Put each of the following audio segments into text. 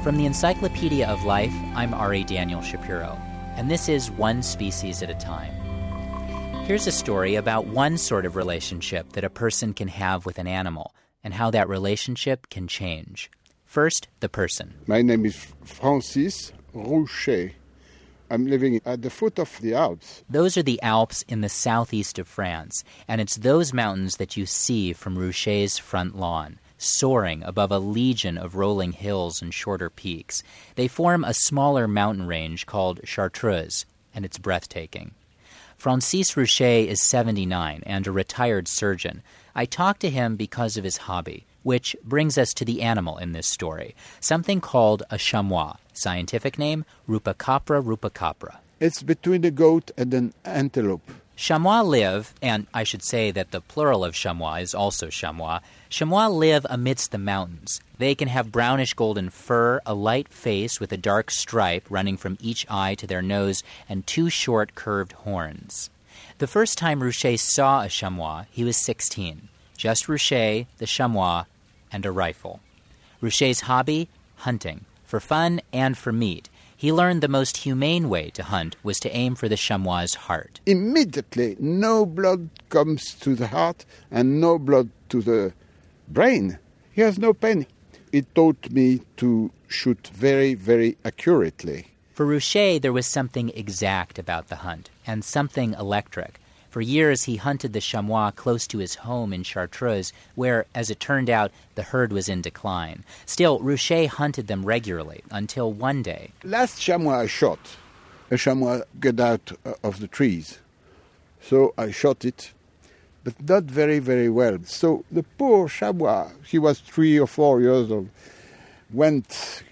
From the Encyclopedia of Life, I'm Ari Daniel Shapiro, and this is One Species at a Time. Here's a story about one sort of relationship that a person can have with an animal, and how that relationship can change. First, the person. My name is Francis Rouchet. I'm living at the foot of the Alps. Those are the Alps in the southeast of France, and it's those mountains that you see from Rouchet's front lawn, soaring above a legion of rolling hills and shorter peaks. They form a smaller mountain range called Chartreuse, and it's breathtaking. Francis Rouchet is 79 and a retired surgeon. I talked to him because of his hobby, which brings us to the animal in this story, something called a chamois, scientific name Rupacapra rupacapra. It's between a goat and an antelope. Chamois live, and I should say that the plural of chamois is also chamois. Chamois live amidst the mountains. They can have brownish golden fur, a light face with a dark stripe running from each eye to their nose, and two short curved horns. The first time Rouchet saw a chamois, he was 16. Just Rouchet, the chamois, and a rifle. Rouchet's hobby? Hunting, for fun and for meat. He learned the most humane way to hunt was to aim for the chamois' heart. Immediately, no blood comes to the heart and no blood to the brain. He has no pain. It taught me to shoot very, very accurately. For Rouchet, there was something exact about the hunt, and something electric. For years, he hunted the chamois close to his home in Chartreuse, where, as it turned out, the herd was in decline. Still, Rouchet hunted them regularly, until one day... Last chamois I shot, a chamois got out of the trees. So I shot it, but not very, very well. So the poor chamois, he was 3 or 4 years old, went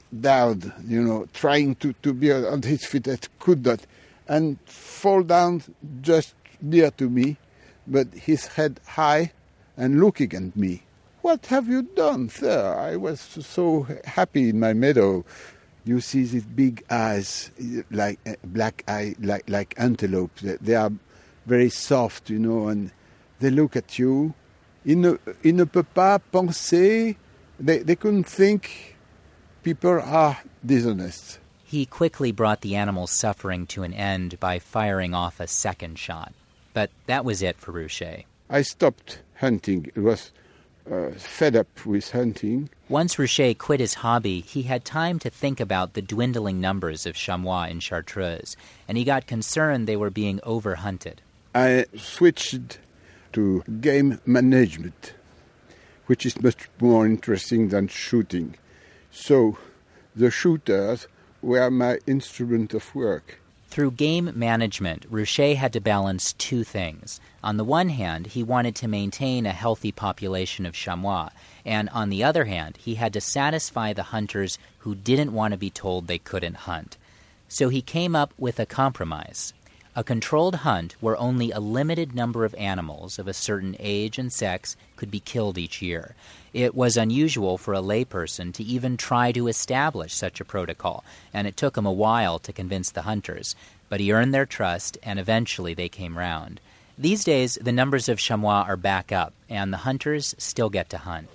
down, trying to be on his feet, and could not, and fall down just near to me, but his head high and looking at me. What have you done, sir? I was so happy in my meadow. You see these big eyes, like black eye, like antelope. They are very soft, and they look at you. Il ne peut pas penser. They couldn't think people are dishonest. He quickly brought the animal's suffering to an end by firing off a second shot. But that was it for Rouchet. I stopped hunting. It was fed up with hunting. Once Rouchet quit his hobby, he had time to think about the dwindling numbers of chamois in Chartreuse, and he got concerned they were being overhunted. I switched to game management, which is much more interesting than shooting. So the shooters were my instrument of work. Through game management, Rouchet had to balance two things. On the one hand, he wanted to maintain a healthy population of chamois, and on the other hand, he had to satisfy the hunters who didn't want to be told they couldn't hunt. So he came up with a compromise. A controlled hunt where only a limited number of animals of a certain age and sex could be killed each year. It was unusual for a layperson to even try to establish such a protocol, and it took him a while to convince the hunters. But he earned their trust, and eventually they came round. These days, the numbers of chamois are back up, and the hunters still get to hunt.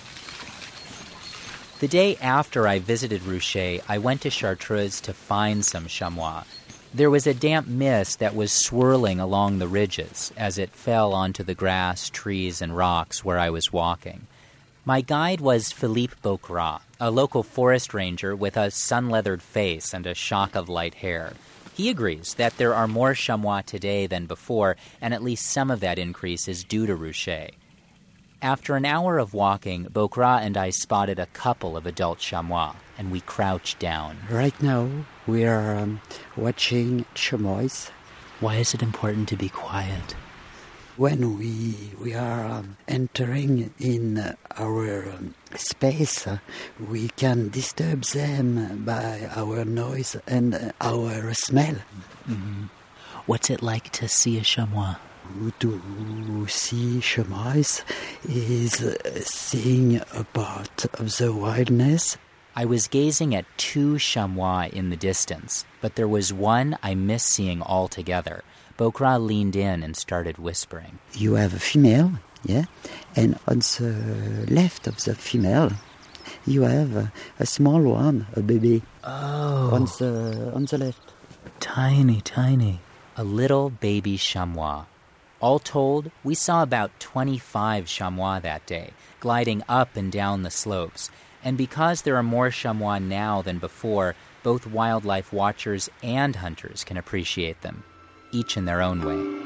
The day after I visited Rouchet, I went to Chartreuse to find some chamois. There was a damp mist that was swirling along the ridges as it fell onto the grass, trees, and rocks where I was walking. My guide was Philippe Bocra, a local forest ranger with a sun-leathered face and a shock of light hair. He agrees that there are more chamois today than before, and at least some of that increase is due to Rouchet. After an hour of walking, Bocra and I spotted a couple of adult chamois, and we crouched down. Right now, we are watching chamois. Why is it important to be quiet? When we are entering in our space, we can disturb them by our noise and our smell. Mm-hmm. What's it like to see a chamois? To see chamois is seeing a part of the wilderness. I was gazing at two chamois in the distance, but there was one I missed seeing altogether. Bocra leaned in and started whispering. You have a female, yeah? And on the left of the female, You have a small one, a baby. Oh. On the left. Tiny, tiny. A little baby chamois. All told, we saw about 25 chamois that day, gliding up and down the slopes. And because there are more chamois now than before, both wildlife watchers and hunters can appreciate them, each in their own way.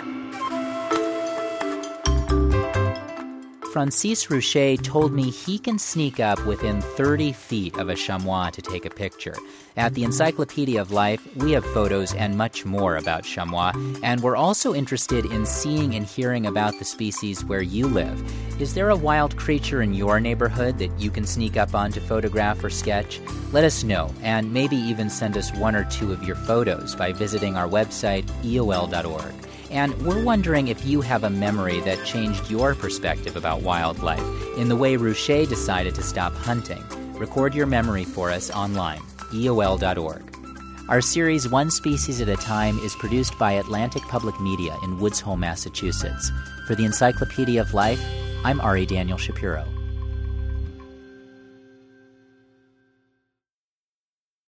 Francis Ruchet told me he can sneak up within 30 feet of a chamois to take a picture. At the Encyclopedia of Life, we have photos and much more about chamois, and we're also interested in seeing and hearing about the species where you live. Is there a wild creature in your neighborhood that you can sneak up on to photograph or sketch? Let us know, and maybe even send us one or two of your photos by visiting our website, eol.org. And we're wondering if you have a memory that changed your perspective about wildlife in the way Ruchet decided to stop hunting. Record your memory for us online, eol.org. Our series One Species at a Time is produced by Atlantic Public Media in Woods Hole, Massachusetts. For the Encyclopedia of Life, I'm Ari Daniel Shapiro.